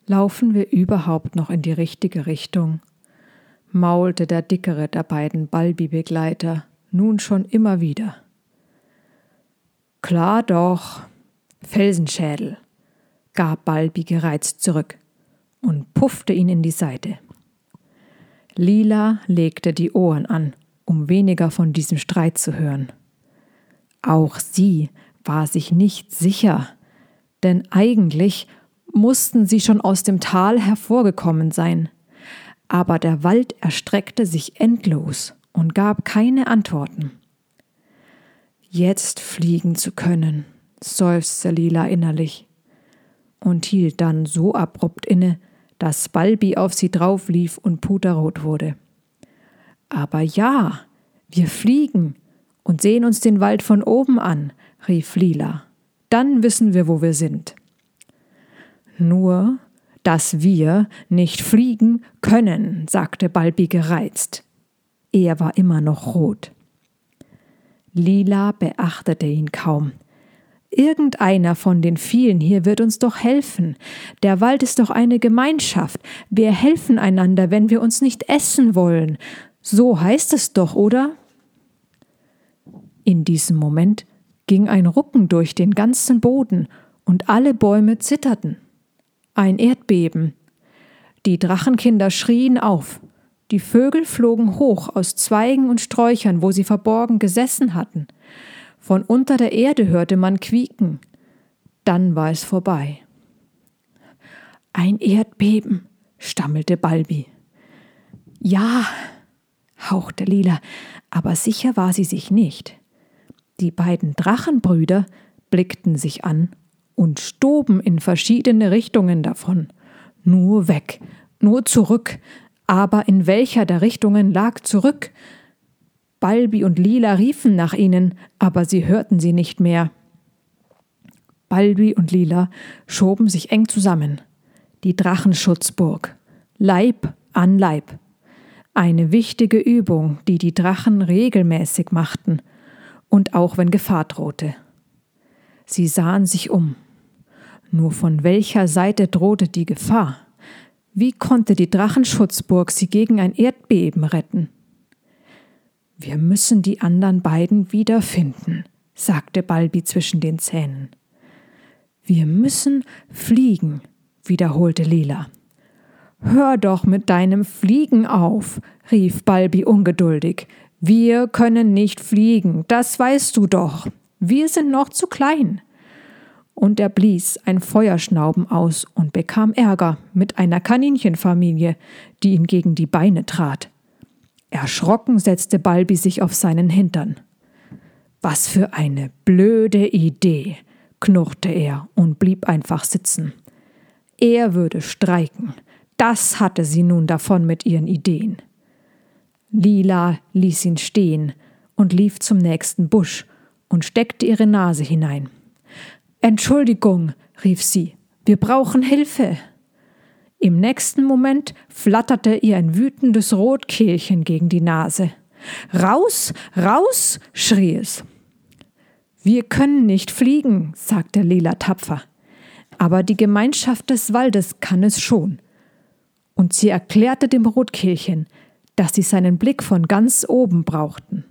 Laufen wir überhaupt noch in die richtige Richtung?, maulte der dickere der beiden Balbi-Begleiter nun schon immer wieder. »Klar doch, Felsenschädel«, gab Balbi gereizt zurück und puffte ihn in die Seite. Lila legte die Ohren an, um weniger von diesem Streit zu hören. Auch sie war sich nicht sicher, denn eigentlich mussten sie schon aus dem Tal hervorgekommen sein. Aber der Wald erstreckte sich endlos und gab keine Antworten. »Jetzt fliegen zu können«, seufzte Lila innerlich und hielt dann so abrupt inne, dass Balbi auf sie drauflief und puterrot wurde. »Aber ja, wir fliegen und sehen uns den Wald von oben an«, rief Lila. »Dann wissen wir, wo wir sind.« »Nur, dass wir nicht fliegen können«, sagte Balbi gereizt. Er war immer noch rot. Lila beachtete ihn kaum. »Irgendeiner von den vielen hier wird uns doch helfen. Der Wald ist doch eine Gemeinschaft. Wir helfen einander, wenn wir uns nicht essen wollen. So heißt es doch, oder?« In diesem Moment ging ein Rucken durch den ganzen Boden und alle Bäume zitterten. Ein Erdbeben. Die Drachenkinder schrien auf. Die Vögel flogen hoch aus Zweigen und Sträuchern, wo sie verborgen gesessen hatten. Von unter der Erde hörte man quieken. Dann war es vorbei. »Ein Erdbeben«, stammelte Balbi. »Ja«, hauchte Lila, aber sicher war sie sich nicht. Die beiden Drachenbrüder blickten sich an und stoben in verschiedene Richtungen davon. Nur weg, nur zurück, aber in welcher der Richtungen lag zurück? Balbi und Lila riefen nach ihnen, aber sie hörten sie nicht mehr. Balbi und Lila schoben sich eng zusammen. Die Drachenschutzburg, Leib an Leib. Eine wichtige Übung, die die Drachen regelmäßig machten, und auch wenn Gefahr drohte. Sie sahen sich um. Nur von welcher Seite drohte die Gefahr? Wie konnte die Drachenschutzburg sie gegen ein Erdbeben retten? »Wir müssen die anderen beiden wiederfinden«, sagte Balbi zwischen den Zähnen. »Wir müssen fliegen«, wiederholte Lila. »Hör doch mit deinem Fliegen auf«, rief Balbi ungeduldig. »Wir können nicht fliegen, das weißt du doch. Wir sind noch zu klein.« Und er blies ein Feuerschnauben aus und bekam Ärger mit einer Kaninchenfamilie, die ihm gegen die Beine trat. Erschrocken setzte Balbi sich auf seinen Hintern. »Was für eine blöde Idee«, knurrte er und blieb einfach sitzen. Er würde streiken. Das hatte sie nun davon mit ihren Ideen. Lila ließ ihn stehen und lief zum nächsten Busch und steckte ihre Nase hinein. »Entschuldigung«, rief sie, »wir brauchen Hilfe.« Im nächsten Moment flatterte ihr ein wütendes Rotkehlchen gegen die Nase. »Raus, raus«, schrie es. »Wir können nicht fliegen«, sagte Lila tapfer. »Aber die Gemeinschaft des Waldes kann es schon.« Und sie erklärte dem Rotkehlchen, dass sie seinen Blick von ganz oben brauchten.